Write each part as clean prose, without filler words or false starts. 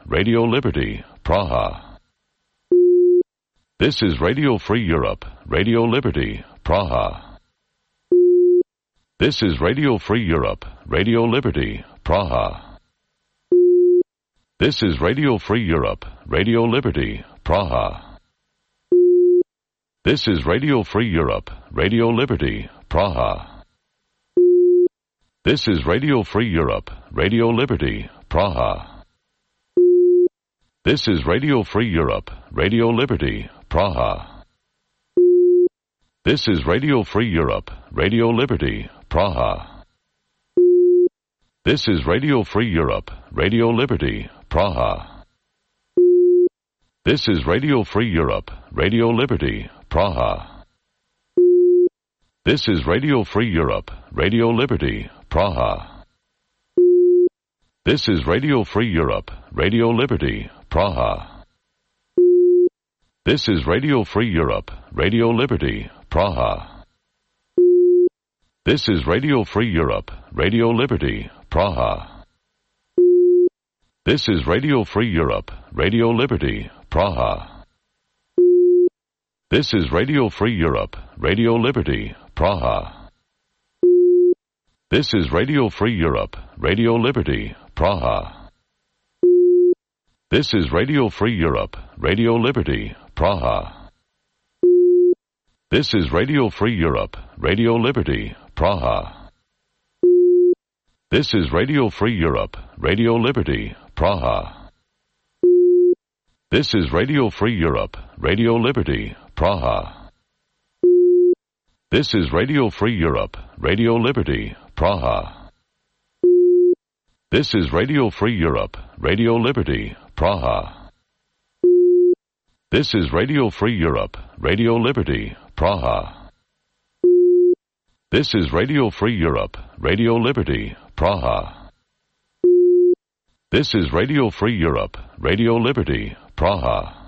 Radio Liberty, Praha. This is Radio Free Europe, Radio Liberty, Praha. This is Radio Free Europe, Radio Liberty, Praha. This is Radio Free Europe, Radio Liberty, Praha. This is Radio Free Europe, Radio Liberty, Praha. This is Radio Free Europe, Radio Liberty, Praha. This is Radio Free Europe, Radio Liberty, Praha. This is Radio Free Europe, Radio Liberty, Praha. This is Radio Free Europe, Radio Liberty, Praha. This is Radio Free Europe, Radio Liberty, Praha. This is Radio Free Europe, Radio Liberty, Praha. This is Radio Free Europe, Radio Liberty, Praha. This is Radio Free Europe, Radio Liberty, Praha. This is Radio Free Europe, Radio Liberty, Praha. This is Radio Free Europe, Radio Liberty, Praha. This is Radio Free Europe, Radio Liberty, Praha. This is Radio Free Europe, Radio Liberty, Praha. This is Radio Free Europe, Radio Liberty, Praha. This is Radio Free Europe, Radio Liberty, Praha. This is Radio Free Europe, Radio Liberty, Praha. This is Radio Free Europe, Radio Liberty, Praha. This is Radio Free Europe, Radio Liberty, Praha. This is Radio Free Europe, Radio Liberty, Praha. This is Radio Free Europe, Radio Liberty, Praha. This is Radio Free Europe, Radio Liberty, Praha. This is Radio Free Europe, Radio Liberty, Praha.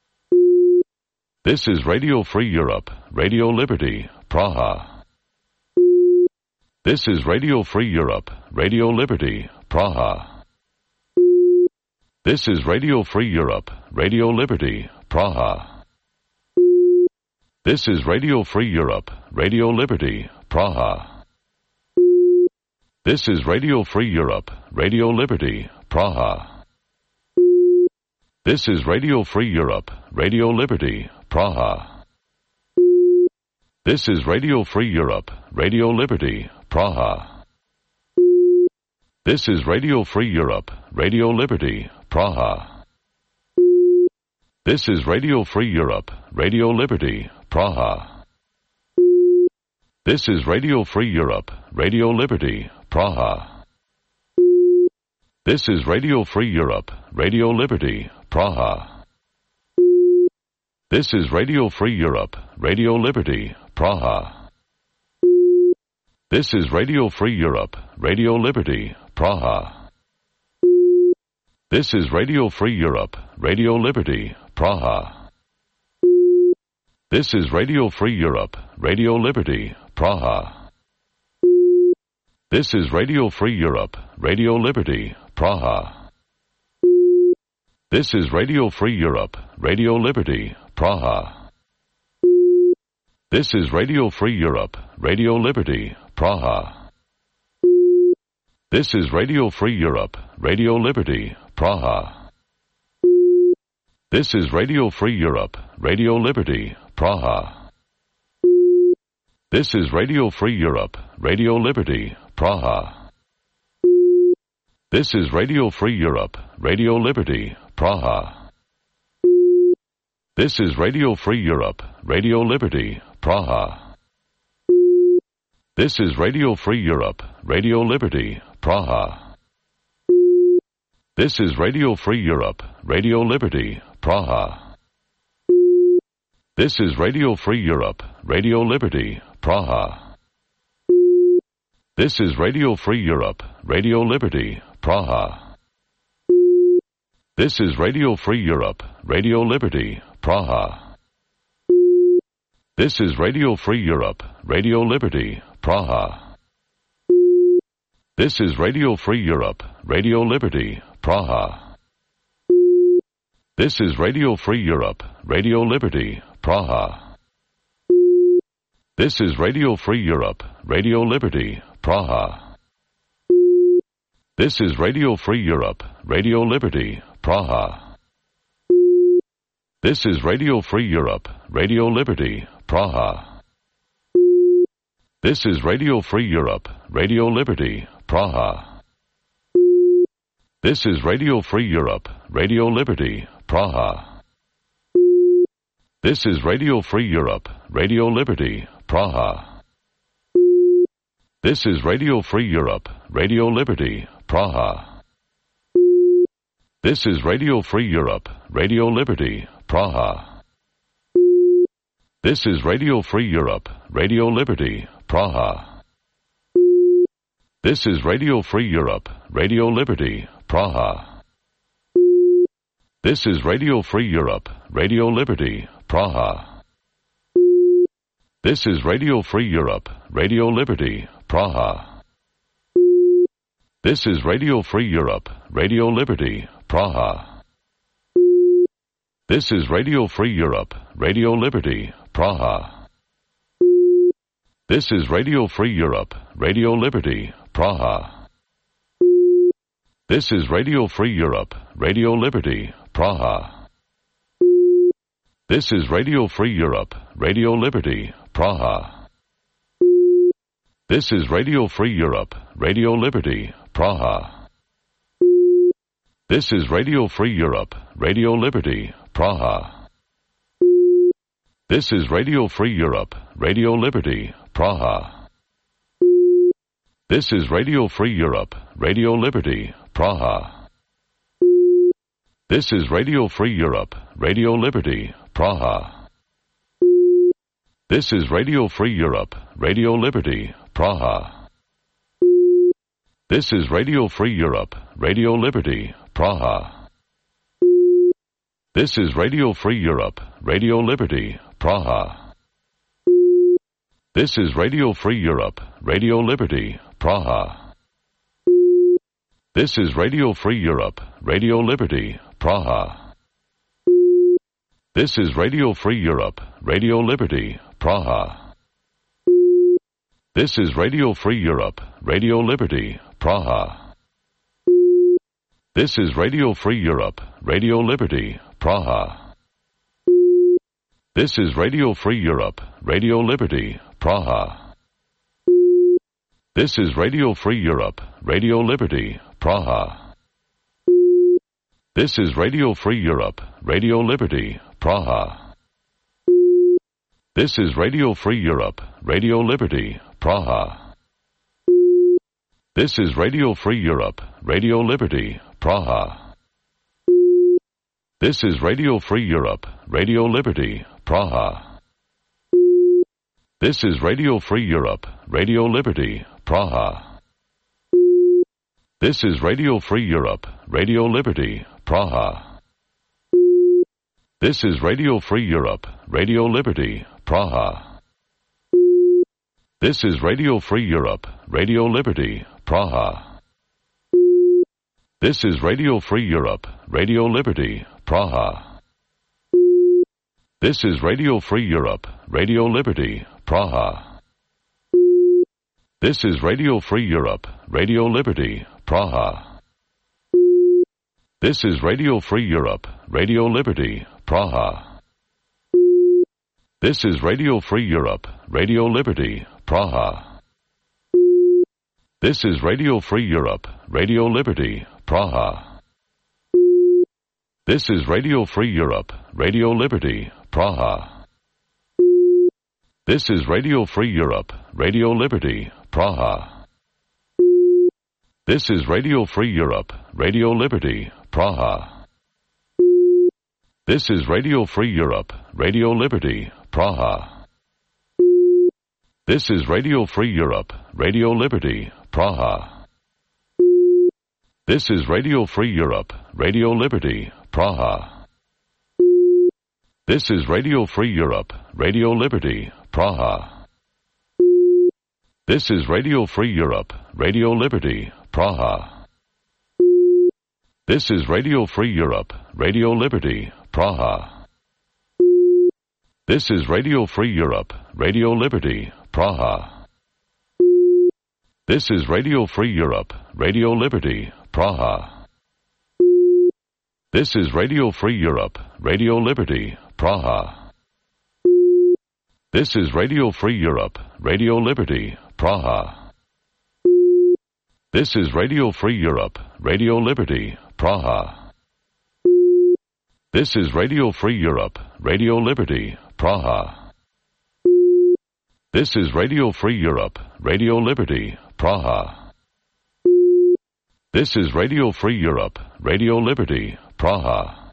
This is Radio Free Europe, Radio Liberty, Praha. This is Radio Free Europe, Radio Liberty, Praha. This is Radio Free Europe, Radio Liberty, Praha. This is Radio Free Europe, Radio Liberty, Praha. This is Radio Free Europe, Radio Liberty, Praha. This is Radio Free Europe, Radio Liberty, Praha. This is Radio Free Europe, Radio Liberty, Praha. This is Radio Free Europe, Radio Liberty, Praha. This is Radio Free Europe, Radio Liberty, Praha. This is Radio Free Europe, Radio Liberty, Praha. This is Radio Free Europe, Radio Liberty, Praha. This is Radio Free Europe, Radio Liberty, Praha. This is Radio Free Europe, Radio Liberty, Praha. This is Radio Free Europe, Radio Liberty, Praha. This is Radio Free Europe, Radio Liberty, Praha. This is Radio Free Europe, Radio Liberty, Praha. This is Radio Free Europe, Radio Liberty, Praha. This is Radio Free Europe, Radio Liberty, Praha. This is Radio Free Europe, Radio Liberty, Praha. This is Radio Free Europe, Radio Liberty, Praha. This is Radio Free Europe, Radio Liberty, Praha. This is Radio Free Europe, Radio Liberty, Praha. This is Radio Free Europe, Radio Liberty, Praha. This is Radio Free Europe, Radio Liberty, Praha. This is Radio Free Europe, Radio Liberty, Praha. This is Radio Free Europe, Radio Liberty, Praha. This is Radio Free Europe, Radio Liberty, Praha. This is Radio Free Europe, Radio Liberty, Praha. This is Radio Free Europe, Radio Liberty, Praha. This is Radio Free Europe, Radio Liberty, Praha. This is Radio Free Europe, Radio Liberty, Praha. This is Radio Free Europe, Radio Liberty, Praha. This is Radio Free Europe, Radio Liberty, Praha. This is Radio Free Europe, Radio Liberty, Praha. This is Radio Free Europe, Radio Liberty, Praha. This is Radio Free Europe, Radio Liberty, Praha. This is Radio Free Europe, Radio Liberty, Praha. This is Radio Free Europe, Radio Liberty, Praha. This is Radio Free Europe, Radio Liberty, Praha. This is Radio Free Europe, Radio Liberty, Praha. This is Radio Free Europe, Radio Liberty, Praha. This is Radio Free Europe, Radio Liberty, Praha. This is Radio Free Europe, Radio Liberty, Praha. This is Radio Free Europe, Radio Liberty, Praha. This is Radio Free Europe, Radio Liberty, Praha. This is Radio Free Europe, Radio Liberty, Praha. This is Radio Free Europe, Radio Liberty, Praha. This is Radio Free Europe, Radio Liberty, Praha. This is Radio Free Europe, Radio Liberty, Praha. This is Radio Free Europe, Radio Liberty, Praha. This is Radio Free Europe, Radio Liberty, Praha. This is Radio Free Europe, Radio Liberty, Praha. This is Radio Free Europe, Radio Liberty, Praha. This is Radio Free Europe, Radio Liberty, Praha. This is Radio Free Europe, Radio Liberty, Praha. This is Radio Free Europe, Radio Liberty, Praha. This is Radio Free Europe, Radio Liberty, Praha. This is Radio Free Europe, Radio Liberty, Praha. This is Radio Free Europe, Radio Liberty, Praha. This is Radio Free Europe, Radio Liberty, Praha. This is Radio Free Europe, Radio Liberty, Praha. This is Radio Free Europe, Radio Liberty, Praha. This is Radio Free Europe, Radio Liberty, Praha. This is Radio Free Europe, Radio Liberty, Praha. This is Radio Free Europe, Radio Liberty, Praha. This is Radio Free Europe, Radio Liberty, Praha. This is Radio Free Europe, Radio Liberty, Praha. This is Radio Free Europe, Radio Liberty, Praha. This is Radio Free Europe, Radio Liberty, Praha. This is Radio Free Europe, Radio Liberty, Praha. This is Radio Free Europe, Radio Liberty, Praha. This is Radio Free Europe, Radio Liberty, Praha. This is Radio Free Europe, Radio Liberty, Praha. This is Radio Free Europe, Radio Liberty, Praha. This is Radio Free Europe, Radio Liberty, Praha. This is Radio Free Europe, Radio Liberty, Praha. This is Radio Free Europe, Radio Liberty, Praha. This is Radio Free Europe, Radio Liberty, Praha. This is Radio Free Europe, Radio Liberty, Praha. This is Radio Free Europe, Radio Liberty, Praha. This is Radio Free Europe, Radio Liberty, Praha. This is Radio Free Europe, Radio Liberty, Praha. This is Radio Free Europe, Radio Liberty, Praha. This is Radio Free Europe, Radio Liberty, Praha. This is Radio Free Europe, Radio Liberty, Praha. This is Radio Free Europe, Radio Liberty, Praha. This is Radio Free Europe, Radio Liberty, Praha. This is Radio Free Europe, Radio Liberty, Praha. This is Radio Free Europe, Radio Liberty, Praha. This is Radio Free Europe, Radio Liberty, Praha. This is Radio Free Europe, Radio Liberty, Praha. This is Radio Free Europe, Radio Liberty, Praha. This is Radio Free Europe, Radio Liberty, Praha. This is Radio Free Europe, Radio Liberty, Praha.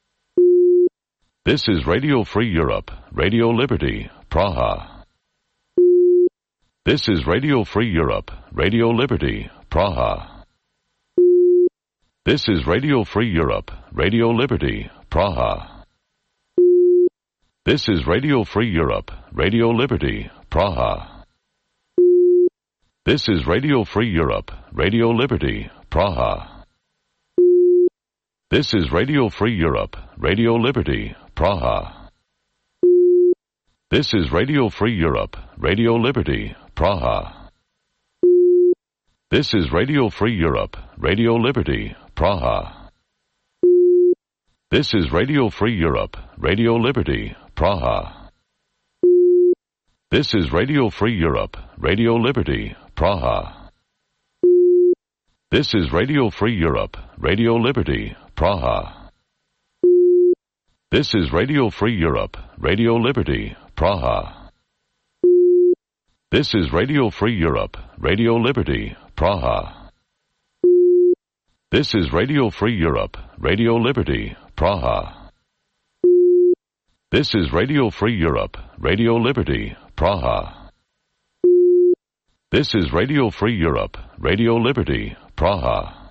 This is Radio Free Europe, Radio Liberty, Praha. This is Radio Free Europe, Radio Liberty, Praha. This is Radio Free Europe, Radio Liberty, Praha. This is Radio Free Europe, Radio Liberty, Praha. This is Radio Free Europe, Radio Liberty, Praha. This is Radio Free Europe, Radio Liberty, Praha. This is Radio Free Europe, Radio Liberty, Praha. This is Radio Free Europe, Radio Liberty, Praha. This is Radio Free Europe, Radio Liberty, Praha. This is Radio Free Europe, Radio Liberty, Praha. This is Radio Free Europe, Radio Liberty, Praha. This is Radio Free Europe, Radio Liberty, Praha. This is Radio Free Europe, Radio Liberty, Praha. This is Radio Free Europe, Radio Liberty, Praha. This is Radio Free Europe, Radio Liberty, Praha. This is Radio Free Europe, Radio Liberty, Praha.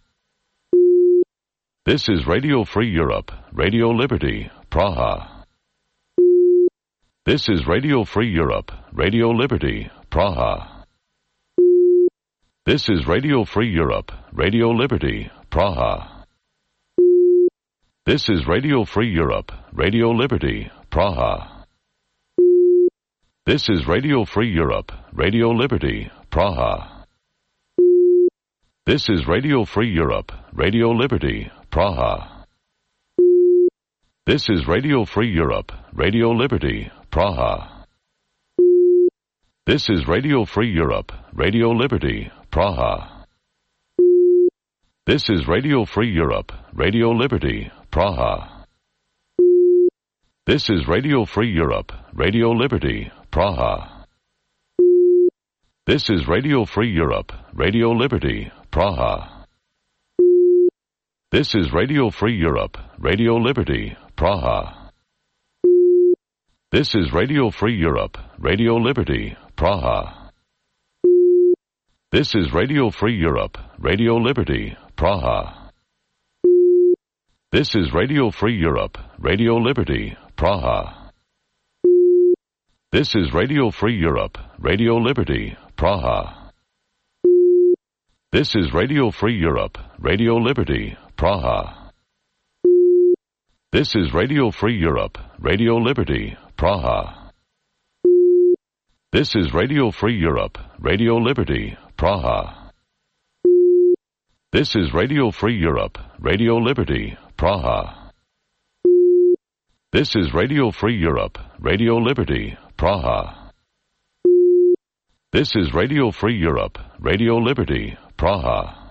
This is Radio Free Europe, Radio Liberty, Praha. This is Radio Free Europe, Radio Liberty, Praha. This is Radio Free Europe, Radio Liberty, Praha. This is Radio Free Europe, Radio Liberty, Praha. This is Radio Free Europe, Radio Liberty, Praha. This is Radio Free Europe, Radio Liberty, Praha. This is Radio Free Europe, Radio Liberty, Praha. This is Radio Free Europe, Radio Liberty, Praha. This is Radio Free Europe, Radio Liberty, Praha. This is Radio Free Europe, Radio Liberty, Praha. This is Radio Free Europe, Radio Liberty, Praha. This is Radio Free Europe, Radio Liberty, Praha. This is Radio Free Europe, Radio Liberty, Praha. This is Radio Free Europe, Radio Liberty, Praha. This is Radio Free Europe, Radio Liberty, Praha. This is Radio Free Europe, Radio Liberty, Praha. This is Radio Free Europe, Radio Liberty, Praha. This is Radio Free Europe, Radio Liberty, Praha. This is Radio Free Europe, Radio Liberty, Praha. This is Radio Free Europe, Radio Liberty, Praha. This is Radio Free Europe, Radio Liberty, Praha. This is Radio Free Europe, Radio Liberty, Praha.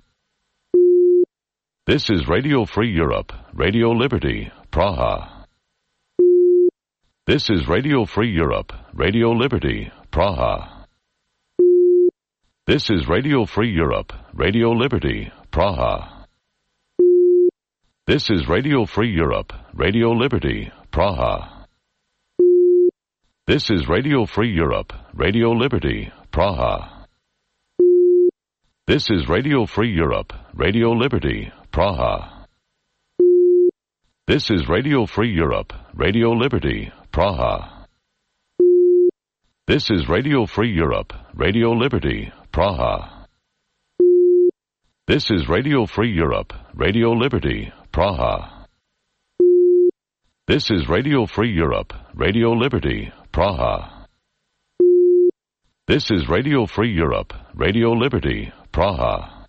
This is Radio Free Europe, Radio Liberty, Praha. This is Radio Free Europe, Radio Liberty, Praha. This is Radio Free Europe, Radio Liberty, Praha. This is Radio Free Europe, Radio Liberty, Praha. This is Radio Free Europe, Radio Liberty, Praha. This is Radio Free Europe, Radio Liberty, Praha. This is Radio Free Europe, Radio Liberty, Praha. This is Radio Free Europe, Radio Liberty, Praha. This is Radio Free Europe, Radio Liberty, Praha. This is Radio Free Europe, Radio Liberty, Praha. This is Radio Free Europe, Radio Liberty, Praha.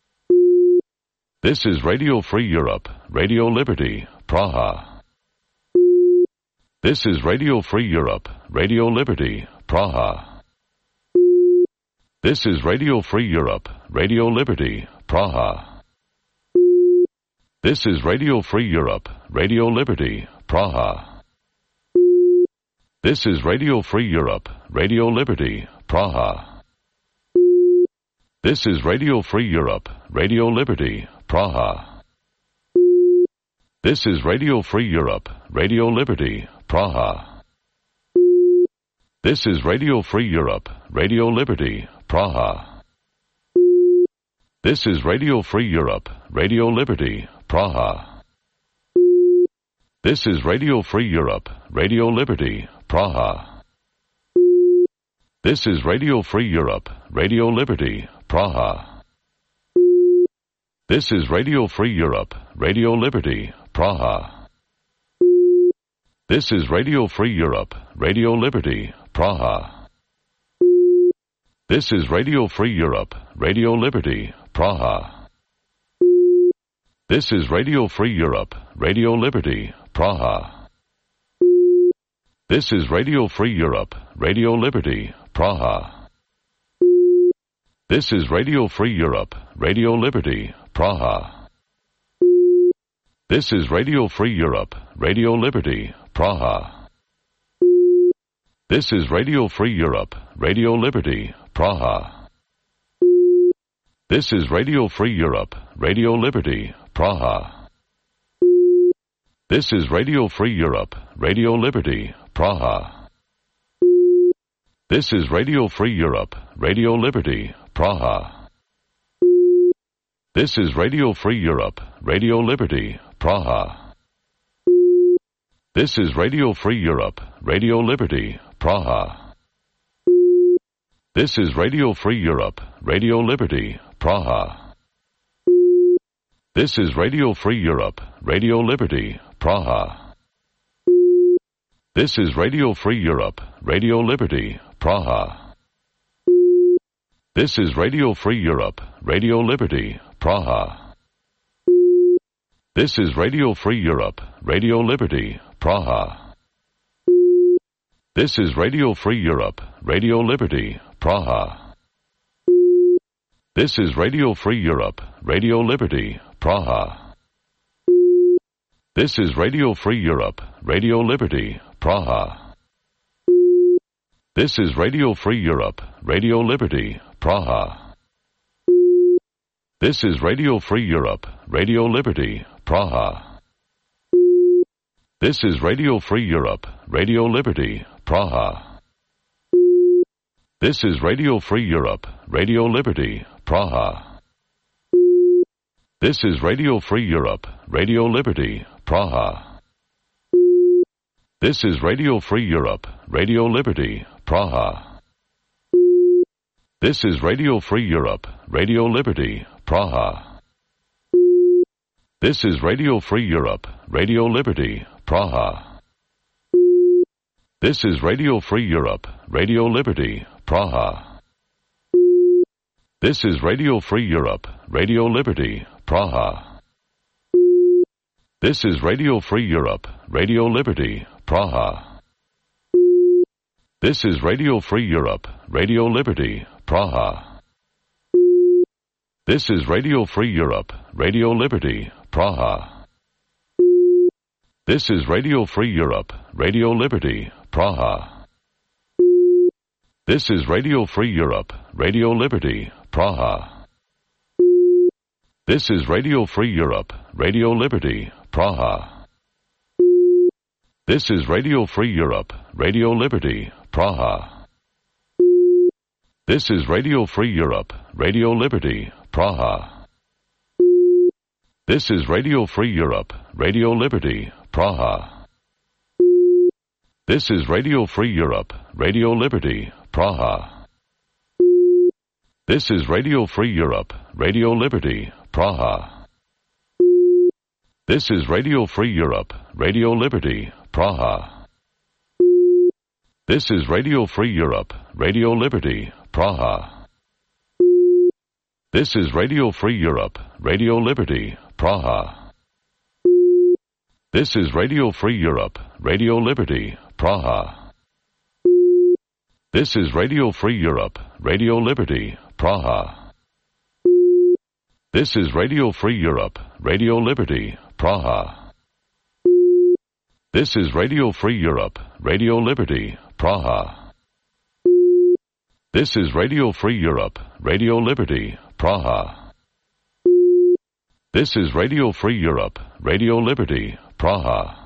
This is Radio Free Europe, Radio Liberty, Praha. This is Radio Free Europe, Radio Liberty, Praha. This is Radio Free Europe, Radio Liberty, Praha. This is Radio Free Europe, Radio Liberty, Praha. This is Radio Free Europe, Radio Liberty, Praha. This is Radio Free Europe, Radio Liberty, Praha. This is Radio Free Europe, Radio Liberty, Praha. This is Radio Free Europe, Radio Liberty, Praha. This is Radio Free Europe, Radio Liberty, Praha. This is Radio Free Europe, Radio Liberty, Praha. This is Radio Free Europe, Radio Liberty, Praha. This is Radio Free Europe, Radio Liberty, Praha. This is Radio Free Europe, Radio Liberty, Praha. This is Radio Free Europe, Radio Liberty, Praha. This is Radio Free Europe, Radio Liberty, Praha. This is Radio Free Europe, Radio Liberty, Praha. This is Radio Free Europe, Radio Liberty, Praha. This is Radio Free Europe, Radio Liberty, Praha. This is Radio Free Europe, Radio Liberty, Praha. This is Radio Free Europe, Radio Liberty, Praha. This is Radio Free Europe, Radio Liberty, Praha. This is Radio Free Europe, Radio Liberty, Praha. This is Radio Free Europe, Radio Liberty, Praha. This is Radio Free Europe, Radio Liberty, Praha. This is Radio Free Europe, Radio Liberty, Praha. This is Radio Free Europe, Radio Liberty, Praha. This is Radio Free Europe, Radio Liberty, Praha. This is Radio Free Europe, Radio Liberty, Praha. This is Radio Free Europe, Radio Liberty, Praha. This is Radio Free Europe, Radio Liberty, Praha. This is Radio Free Europe, Radio Liberty, Praha. This is Radio Free Europe, Radio Liberty, Praha. This is Radio Free Europe, Radio Liberty, Praha. This is Radio Free Europe, Radio Liberty, Praha. This is Radio Free Europe, Radio Liberty, Praha. This is Radio Free Europe, Radio Liberty, Praha. This is Radio Free Europe, Radio Liberty, Praha. This is Radio Free Europe, Radio Liberty, Praha. This is Radio Free Europe, Radio Liberty, Praha. This is Radio Free Europe, Radio Liberty, Praha. This is Radio Free Europe, Radio Liberty, Praha. This is Radio Free Europe, Radio Liberty, Praha. This is Radio Free Europe, Radio Liberty, Praha. This is Radio Free Europe, Radio Liberty, Praha. This is Radio Free Europe, Radio Liberty, Praha. This is Radio Free Europe, Radio Liberty, Praha. This is Radio Free Europe, Radio Liberty, Praha. This is Radio Free Europe, Radio Liberty, Praha. This is Radio Free Europe, Radio Liberty, Praha. This is Radio Free Europe, Radio Liberty, Praha. This is Radio Free Europe, Radio Liberty, Praha. This is Radio Free Europe, Radio Liberty, Praha. This is Radio Free Europe, Radio Liberty, Praha. This is Radio Free Europe, Radio Liberty, Praha. This is Radio Free Europe, Radio Liberty, Praha. This is Radio Free Europe, Radio Liberty, Praha. This is Radio Free Europe, Radio Liberty, Praha. This is Radio Free Europe, Radio Liberty, Praha. This is Radio Free Europe, Radio Liberty, Praha. This is Radio Free Europe, Radio Liberty, Praha. This is Radio Free Europe, Radio Liberty, Praha. This is Radio Free Europe, Radio Liberty, Praha.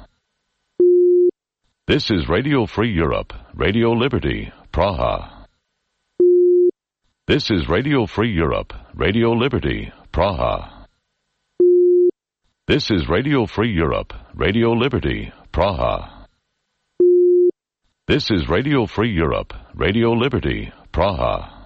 This is Radio Free Europe, Radio Liberty, Praha. This is Radio Free Europe, Radio Liberty, Praha. This is Radio Free Europe, Radio Liberty, Praha. This is Radio Free Europe, Radio Liberty, Praha.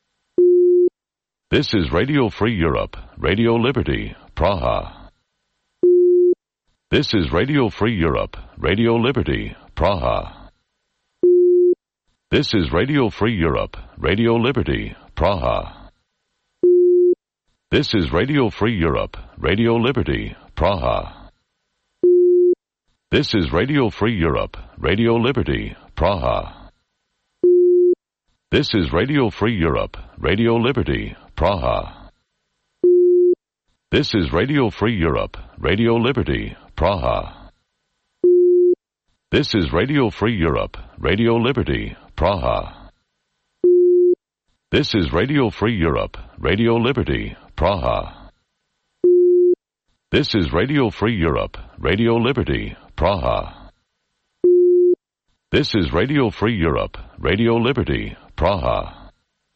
This is Radio Free Europe, Radio Liberty, Praha. This is Radio Free Europe, Radio Liberty, Praha. This is Radio Free Europe, Radio Liberty, Praha. This is Radio Free Europe, Radio Liberty, Praha. This is Radio Free Europe, Radio Liberty, Praha. This is Radio Free Europe, Radio Liberty, Praha. This is Radio Free Europe, Radio Liberty, Praha. This is Radio Free Europe, Radio Liberty, Praha. This is Radio Free Europe, Radio Liberty, Praha. This is Radio Free Europe, Radio Liberty, Praha. This is Radio Free Europe, Radio Liberty, Praha.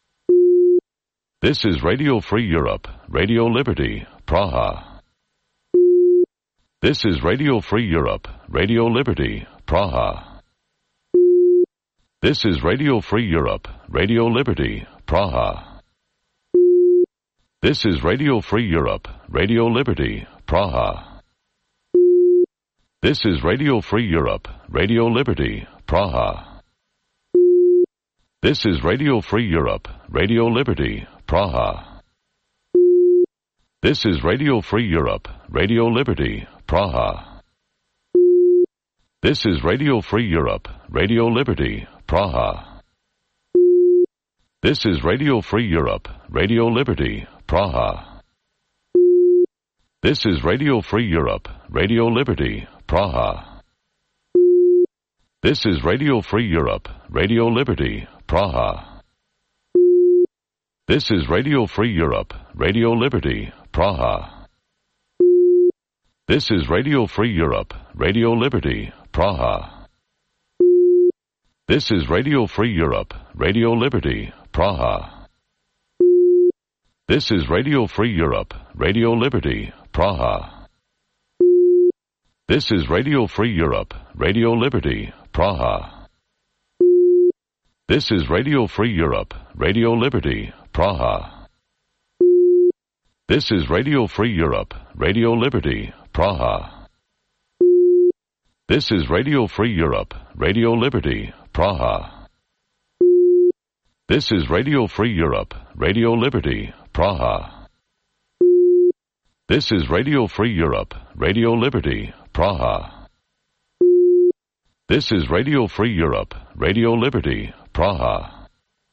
This is Radio Free Europe, Radio Liberty, Praha. This is Radio Free Europe, Radio Liberty, Praha. This is Radio Free Europe, Radio Liberty, Praha. This is Radio Free Europe, Radio Liberty, Praha. This is Radio Free Europe, Radio Liberty, Praha. This is Radio Free Europe, Radio Liberty, Praha. This is Radio Free Europe, Radio Liberty, Praha. This is Radio Free Europe, Radio Liberty, Praha. This is Radio Free Europe, Radio Liberty, Praha. This is Radio Free Europe, Radio Liberty, Praha. This is Radio Free Europe, Radio Liberty, Praha. This is Radio Free Europe, Radio Liberty, Praha. This is Radio Free Europe, Radio Liberty, Praha. This is Radio Free Europe, Radio Liberty, Praha. This is Radio Free Europe, Radio Liberty, Praha. This is Radio Free Europe, Radio Liberty, Praha. This is Radio Free Europe, Radio Liberty, Praha. This is Radio Free Europe, Radio Liberty, Praha. This is Radio Free Europe, Radio Liberty, Praha. This is Radio Free Europe, Radio Liberty, Praha. This is Radio Free Europe, Radio Liberty, Praha. This is Radio Free Europe, Radio Liberty, Praha.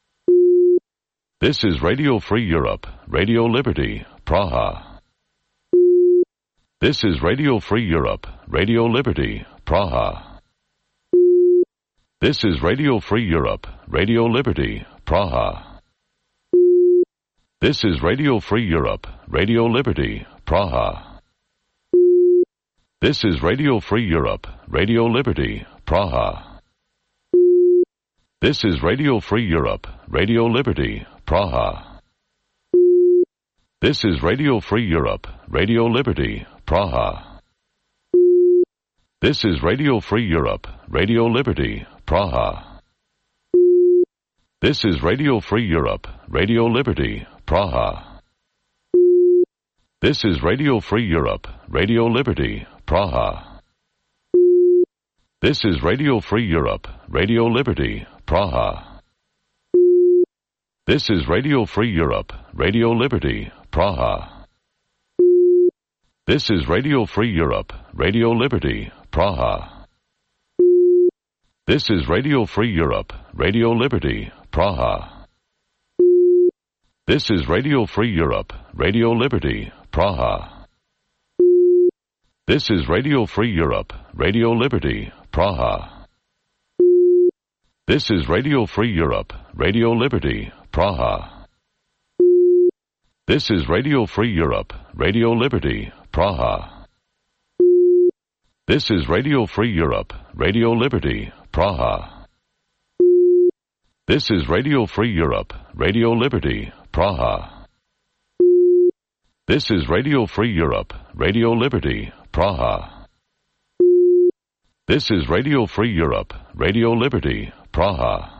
This is Radio Free Europe, Radio Liberty, Praha. This is Radio Free Europe, Radio Liberty, Praha. This is Radio Free Europe, Radio Liberty, Praha. This is Radio Free Europe, Radio Liberty, Praha. This is Radio Free Europe, Radio Liberty, Praha. This is Radio Free Europe, Radio Liberty, Praha. This is Radio Free Europe, Radio Liberty, Praha. This is Radio Free Europe, Radio Liberty, Praha. This is Radio Free Europe, Radio Liberty, Praha. This is Radio Free Europe, Radio Liberty, Praha. This is Radio Free Europe, Radio Liberty, Praha. This is Radio Free Europe, Radio Liberty, Praha. This is Radio Free Europe, Radio Liberty, Praha. This is Radio Free Europe, Radio Liberty, Praha. This is Radio Free Europe, Radio Liberty, Praha. This is Radio Free Europe, Radio Liberty, Praha. This is Radio Free Europe, Radio Liberty, Praha. This is Radio Free Europe, Radio Liberty, Praha. This is Radio Free Europe, Radio Liberty, Praha. This is Radio Free Europe, Radio Liberty, Praha. This is Radio Free Europe, Radio Liberty, Praha. This is Radio Free Europe, Radio Liberty, Praha.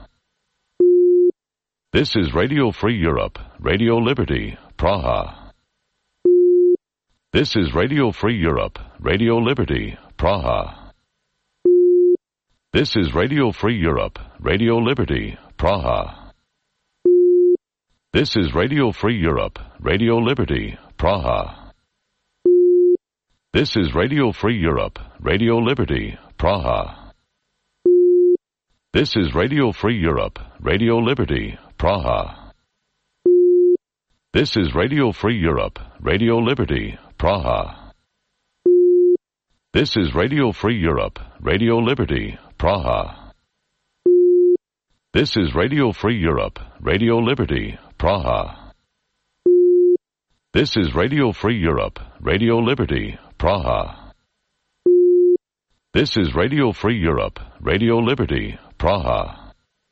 This is Radio Free Europe, Radio Liberty, Praha. This is Radio Free Europe, Radio Liberty, Praha. This is Radio Free Europe, Radio Liberty, Praha. This is Radio Free Europe, Radio Liberty, Praha. This is Radio Free Europe, Radio Liberty, Praha. This is Radio Free Europe, Radio Liberty, Praha. This is Radio Free Europe, Radio Liberty, Praha. This is Radio Free Europe, Radio Liberty, Praha. This is Radio Free Europe, Radio Liberty, Praha. This is Radio Free Europe, Radio Liberty, Praha. This is Radio Free Europe, Radio Liberty, Praha.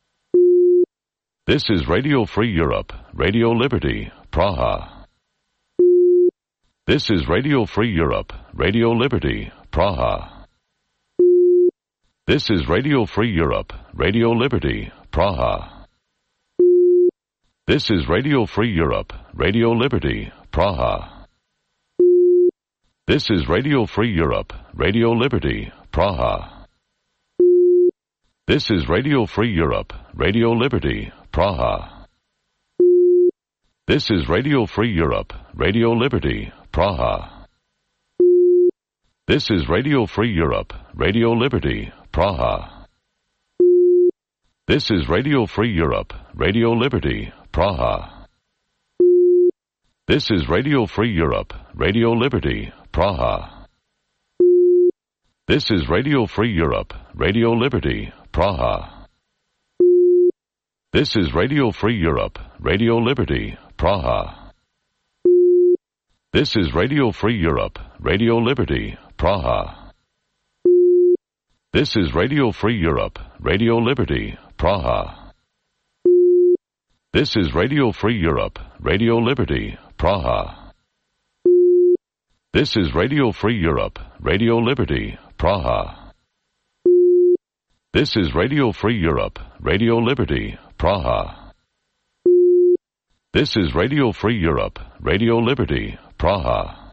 This is Radio Free Europe, Radio Liberty, Praha. This is Radio Free Europe, Radio Liberty, Praha. This is Radio Free Europe, Radio Liberty, Praha. This is Radio Free Europe, Radio Liberty, Praha. This is Radio Free Europe, Radio Liberty, Praha. This is Radio Free Europe, Radio Liberty, Praha. This is Radio Free Europe, Radio Liberty, Praha. This is Radio Free Europe, Radio Liberty, Praha. This is Radio Free Europe, Radio Liberty, Praha. This is Radio Free Europe, Radio Liberty, Praha. This is Radio Free Europe, Radio Liberty, Praha. This is Radio Free Europe, Radio Liberty, Praha. This is Radio Free Europe, Radio Liberty, Praha. This is Radio Free Europe, Radio Liberty, Praha. This is Radio Free Europe, Radio Liberty, Praha. This is Radio Free Europe, Radio Liberty, Praha. This is Radio Free Europe, Radio Liberty, Praha. This is Radio Free Europe, Radio Liberty, Praha.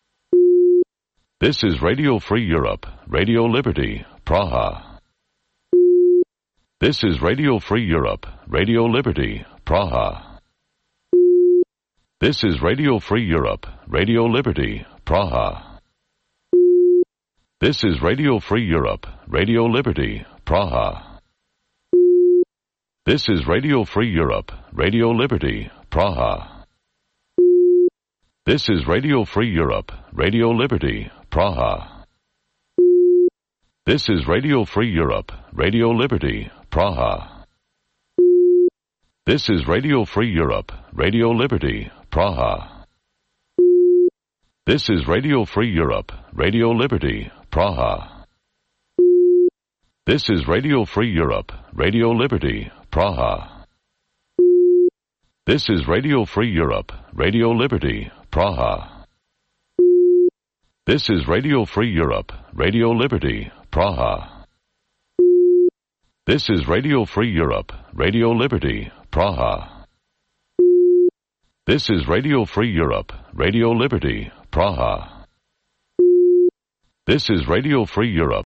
This is Radio Free Europe, Radio Liberty, Praha. This is Radio Free Europe, Radio Liberty, Praha. This is Radio Free Europe, Radio Liberty, Praha. This is Radio Free Europe, Radio Liberty, Praha. This is Radio Free Europe, Radio Liberty, Praha. This is Radio Free Europe, Radio Liberty, Praha. This is Radio Free Europe, Radio Liberty, Praha. This is Radio Free Europe, Radio Liberty, Praha. This is Radio Free Europe, Radio Liberty, Praha. This is Radio Free Europe, Radio Liberty, Praha. This is Radio Free Europe, Radio Liberty, Praha. This is Radio Free Europe, Radio Liberty, Praha. This is Radio Free Europe, Radio Liberty, Praha. This is Radio Free Europe, Radio Liberty, Praha. This is Radio Free Europe.